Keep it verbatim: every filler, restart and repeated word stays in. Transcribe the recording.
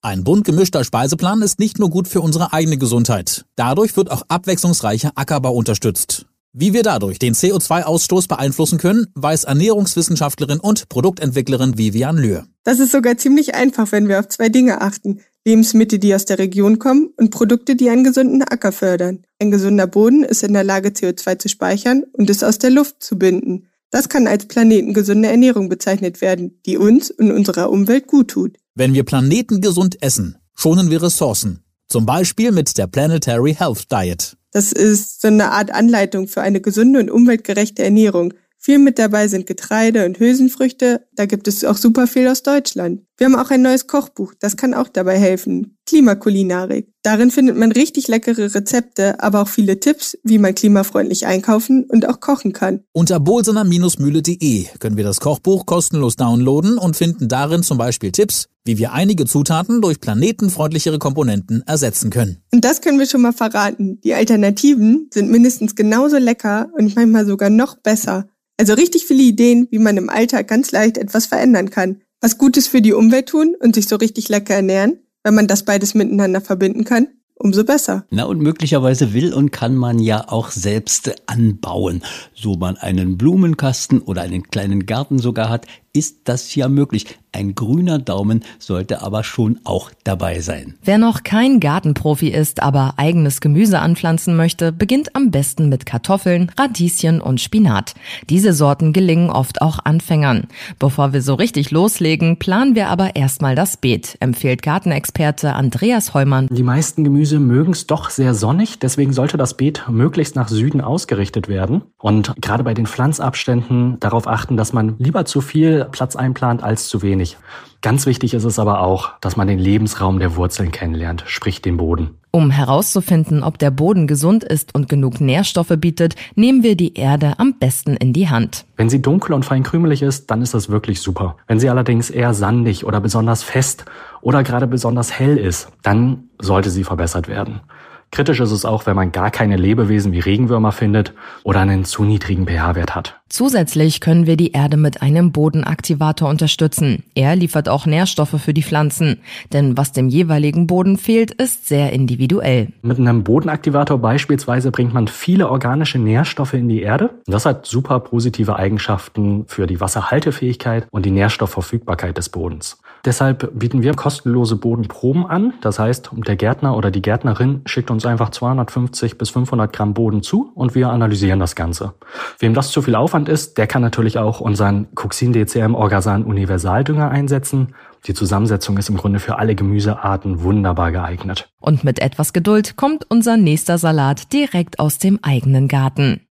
Ein bunt gemischter Speiseplan ist nicht nur gut für unsere eigene Gesundheit. Dadurch wird auch abwechslungsreicher Ackerbau unterstützt. Wie wir dadurch den C O zwei Ausstoß beeinflussen können, weiß Ernährungswissenschaftlerin und Produktentwicklerin Vivian Lühr. Das ist sogar ziemlich einfach, wenn wir auf zwei Dinge achten. Lebensmittel, die aus der Region kommen und Produkte, die einen gesunden Acker fördern. Ein gesunder Boden ist in der Lage, C O zwei zu speichern und es aus der Luft zu binden. Das kann als planetengesunde Ernährung bezeichnet werden, die uns und unserer Umwelt gut tut. Wenn wir planetengesund essen, schonen wir Ressourcen. Zum Beispiel mit der Planetary Health Diet. Das ist so eine Art Anleitung für eine gesunde und umweltgerechte Ernährung. Viel mit dabei sind Getreide und Hülsenfrüchte, da gibt es auch super viel aus Deutschland. Wir haben auch ein neues Kochbuch, das kann auch dabei helfen. Klimakulinarik. Darin findet man richtig leckere Rezepte, aber auch viele Tipps, wie man klimafreundlich einkaufen und auch kochen kann. Unter bolsener Mühle punkt de können wir das Kochbuch kostenlos downloaden und finden darin zum Beispiel Tipps, wie wir einige Zutaten durch planetenfreundlichere Komponenten ersetzen können. Und das können wir schon mal verraten. Die Alternativen sind mindestens genauso lecker und manchmal sogar noch besser. Also richtig viele Ideen, wie man im Alltag ganz leicht etwas verändern kann. Was Gutes für die Umwelt tun und sich so richtig lecker ernähren. Wenn man das beides miteinander verbinden kann, umso besser. Na, und möglicherweise will und kann man ja auch selbst anbauen. So man einen Blumenkasten oder einen kleinen Garten sogar hat, ist das ja möglich. Ein grüner Daumen sollte aber schon auch dabei sein. Wer noch kein Gartenprofi ist, aber eigenes Gemüse anpflanzen möchte, beginnt am besten mit Kartoffeln, Radieschen und Spinat. Diese Sorten gelingen oft auch Anfängern. Bevor wir so richtig loslegen, planen wir aber erstmal das Beet, empfiehlt Gartenexperte Andreas Heumann. Die meisten Gemüse mögen es doch sehr sonnig, deswegen sollte das Beet möglichst nach Süden ausgerichtet werden. Und gerade bei den Pflanzabständen darauf achten, dass man lieber zu viel Platz einplant als zu wenig. Ganz wichtig ist es aber auch, dass man den Lebensraum der Wurzeln kennenlernt, sprich den Boden. Um herauszufinden, ob der Boden gesund ist und genug Nährstoffe bietet, nehmen wir die Erde am besten in die Hand. Wenn sie dunkel und fein krümelig ist, dann ist das wirklich super. Wenn sie allerdings eher sandig oder besonders fest oder gerade besonders hell ist, dann sollte sie verbessert werden. Kritisch ist es auch, wenn man gar keine Lebewesen wie Regenwürmer findet oder einen zu niedrigen pH-Wert hat. Zusätzlich können wir die Erde mit einem Bodenaktivator unterstützen. Er liefert auch Nährstoffe für die Pflanzen. Denn was dem jeweiligen Boden fehlt, ist sehr individuell. Mit einem Bodenaktivator beispielsweise bringt man viele organische Nährstoffe in die Erde. Das hat super positive Eigenschaften für die Wasserhaltefähigkeit und die Nährstoffverfügbarkeit des Bodens. Deshalb bieten wir kostenlose Bodenproben an. Das heißt, der Gärtner oder die Gärtnerin schickt uns einfach zweihundertfünfzig bis fünfhundert Gramm Boden zu und wir analysieren das Ganze. Wem das zu viel Aufwand ist, der kann natürlich auch unseren Cuxin D C M Orgasan Universaldünger einsetzen. Die Zusammensetzung ist im Grunde für alle Gemüsearten wunderbar geeignet. Und mit etwas Geduld kommt unser nächster Salat direkt aus dem eigenen Garten.